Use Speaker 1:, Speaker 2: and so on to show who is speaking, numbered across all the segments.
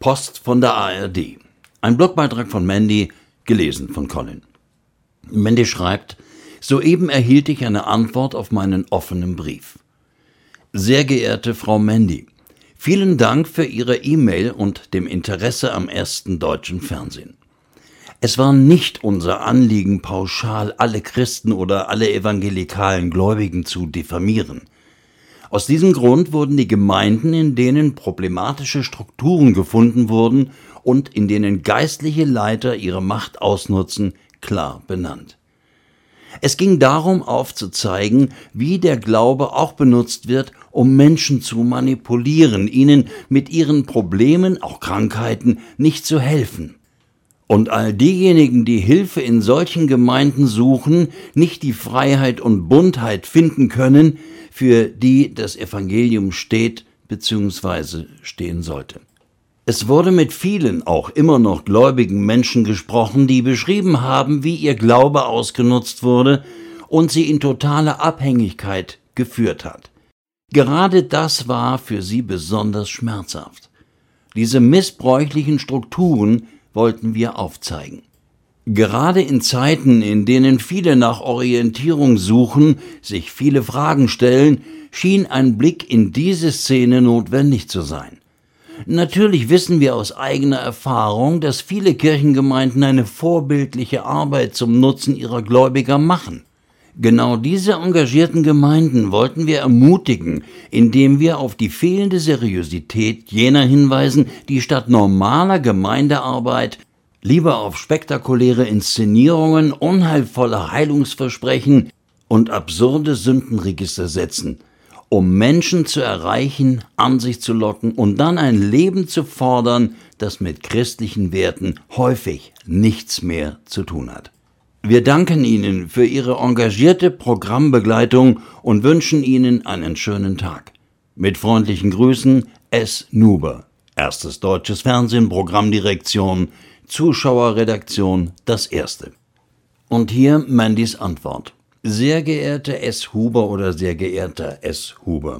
Speaker 1: Post von der ARD. Ein Blogbeitrag von Mandy, gelesen von Colin. Mandy schreibt: Soeben erhielt ich eine Antwort auf meinen offenen Brief. Sehr geehrte Frau Mandy, vielen Dank für Ihre E-Mail und dem Interesse am ersten deutschen Fernsehen. Es war nicht unser Anliegen, pauschal alle Christen oder alle evangelikalen Gläubigen zu diffamieren. Aus diesem Grund wurden die Gemeinden, in denen problematische Strukturen gefunden wurden und in denen geistliche Leiter ihre Macht ausnutzen, klar benannt. Es ging darum, aufzuzeigen, wie der Glaube auch benutzt wird, um Menschen zu manipulieren, ihnen mit ihren Problemen, auch Krankheiten, nicht zu helfen. Und all diejenigen, die Hilfe in solchen Gemeinden suchen, nicht die Freiheit und Buntheit finden können, für die das Evangelium steht bzw. stehen sollte. Es wurde mit vielen, auch immer noch gläubigen Menschen gesprochen, die beschrieben haben, wie ihr Glaube ausgenutzt wurde und sie in totale Abhängigkeit geführt hat. Gerade das war für sie besonders schmerzhaft. Diese missbräuchlichen Strukturen wollten wir aufzeigen. Gerade in Zeiten, in denen viele nach Orientierung suchen, sich viele Fragen stellen, schien ein Blick in diese Szene notwendig zu sein. Natürlich wissen wir aus eigener Erfahrung, dass viele Kirchengemeinden eine vorbildliche Arbeit zum Nutzen ihrer Gläubiger machen. Genau diese engagierten Gemeinden wollten wir ermutigen, indem wir auf die fehlende Seriosität jener hinweisen, die statt normaler Gemeindearbeit lieber auf spektakuläre Inszenierungen, unheilvolle Heilungsversprechen und absurde Sündenregister setzen, um Menschen zu erreichen, an sich zu locken und dann ein Leben zu fordern, das mit christlichen Werten häufig nichts mehr zu tun hat. Wir danken Ihnen für Ihre engagierte Programmbegleitung und wünschen Ihnen einen schönen Tag. Mit freundlichen Grüßen, S. Nuber, erstes deutsches Fernsehen, Programmdirektion, Zuschauerredaktion, das Erste. Und hier Mandys Antwort. Sehr geehrte S. Huber oder sehr geehrter S. Huber,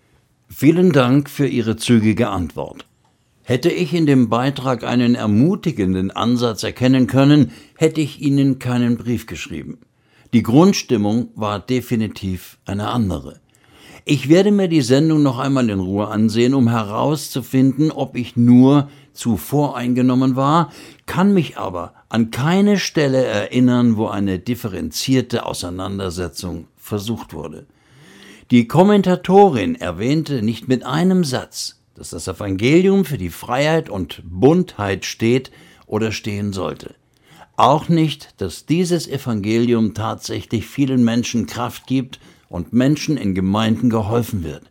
Speaker 1: vielen Dank für Ihre zügige Antwort. Hätte ich in dem Beitrag einen ermutigenden Ansatz erkennen können, hätte ich Ihnen keinen Brief geschrieben. Die Grundstimmung war definitiv eine andere. Ich werde mir die Sendung noch einmal in Ruhe ansehen, um herauszufinden, ob ich nur zu voreingenommen war, kann mich aber an keine Stelle erinnern, wo eine differenzierte Auseinandersetzung versucht wurde. Die Kommentatorin erwähnte nicht mit einem Satz, dass das Evangelium für die Freiheit und Buntheit steht oder stehen sollte. Auch nicht, dass dieses Evangelium tatsächlich vielen Menschen Kraft gibt und Menschen in Gemeinden geholfen wird.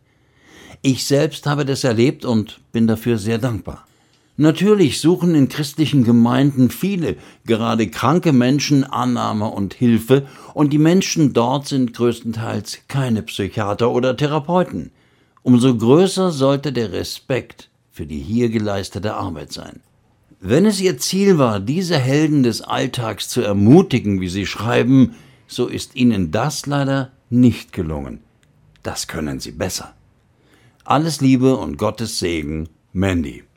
Speaker 1: Ich selbst habe das erlebt und bin dafür sehr dankbar. Natürlich suchen in christlichen Gemeinden viele, gerade kranke Menschen, Annahme und Hilfe, und die Menschen dort sind größtenteils keine Psychiater oder Therapeuten. Umso größer sollte der Respekt für die hier geleistete Arbeit sein. Wenn es Ihr Ziel war, diese Helden des Alltags zu ermutigen, wie Sie schreiben, so ist Ihnen das leider nicht gelungen. Das können Sie besser. Alles Liebe und Gottes Segen, Mandy.